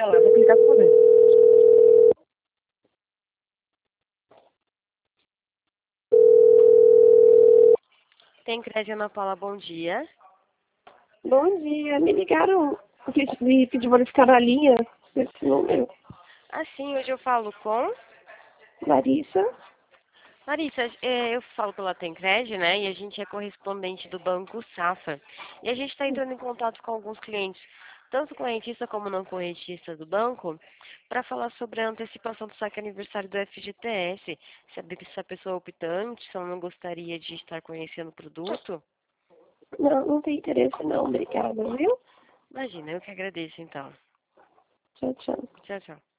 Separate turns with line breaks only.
Pera lá, vou clicar com você. Tem crédito, Ana Paula, bom dia.
Bom dia, me ligaram, me pediu para ficar na linha desse número.
Assim, hoje eu falo com
Larissa?
Larissa, eu falo pela Tencred, né? E a gente é correspondente do Banco Safra. E a gente está entrando em contato com alguns clientes, tanto correntista como não correntista do banco, para falar sobre a antecipação do saque aniversário do FGTS. Saber se a pessoa é optante, se ela não gostaria de estar conhecendo o produto.
Não, não tem interesse não, obrigada, viu?
Imagina, eu que agradeço então.
Tchau, tchau.
Tchau, tchau.